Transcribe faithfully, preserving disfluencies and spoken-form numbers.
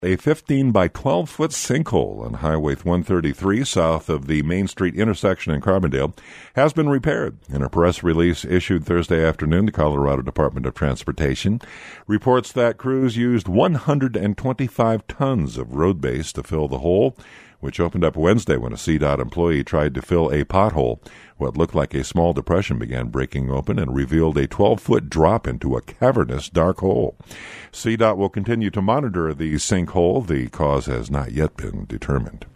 A fifteen by twelve foot sinkhole on Highway one thirty-three south of the Main Street intersection in Carbondale has been repaired. In a press release issued Thursday afternoon, the Colorado Department of Transportation reports that crews used one hundred twenty-five tons of road base to fill the hole, which opened up Wednesday when a C DOT employee tried to fill a pothole. What looked like a small depression began breaking open and revealed a twelve-foot drop into a cavernous dark hole. C DOT will continue to monitor the sinkhole. The cause has not yet been determined.